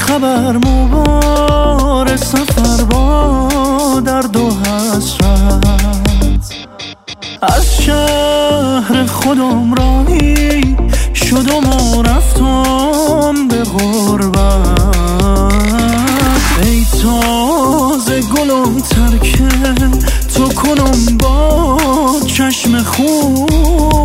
خبر مبار سفر با درد و حسرت، از شهر خودم راهی شدم و رفتم به غربت. ای تازه گلم ترک تو کنم با چشم خون،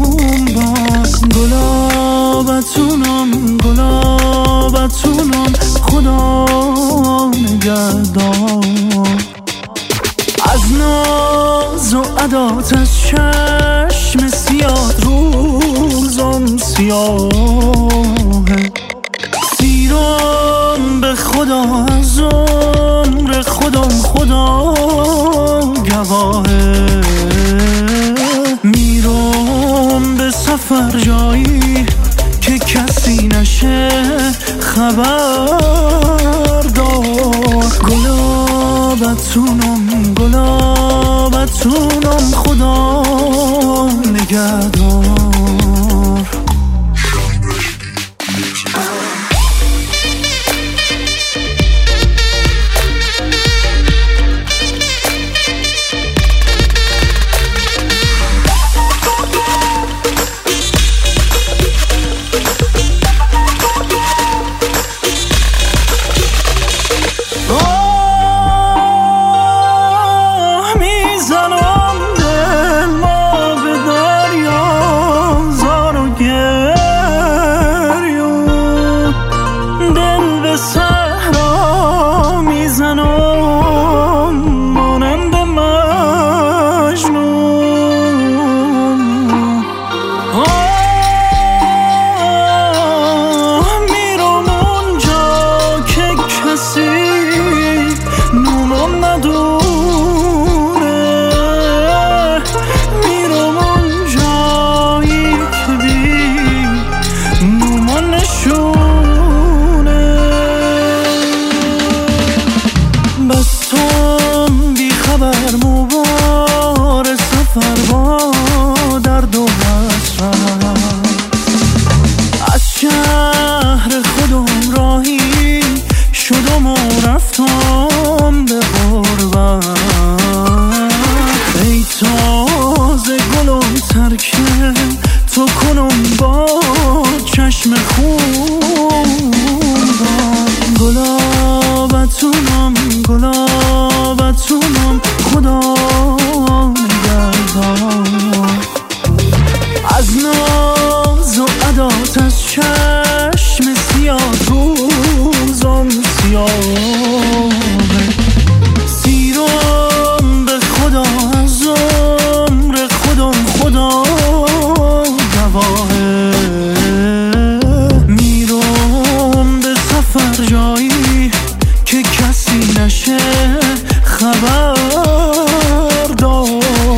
گلابتونم گلابتونم خدا نگهدار. از ناز و عدات از چشم سیاد روزم سیاهه، سیرم به خدا از عمر خودم خدا گواهه. میرم به سفر جایی که کسی نشه خبردار. گلابتونم گلابتونم خدا نگهدار. صحرا میزنم مانند مجنون، میرم اونجا که کسی نونم ندونه، میرم اونجایی که بی نومان نشون. بستم بی خبر مبار سفر با درد و حسرت، از شهر خودم راهی شدم و رفتم به غربت. ای تازه گلم ترک تو کنم با چشم خون، گلابتونم گلابتونم خدا نگهدار. از ناز و عدات از چشم سیاد روزم سیاهه، سیرم به خدا از عمر خودم خدا گواهه. میرم به سفر جایی که کسی نشه خبردار.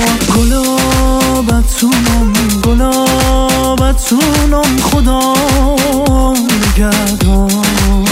گلابتونم گلابتونم خدا نگهدار.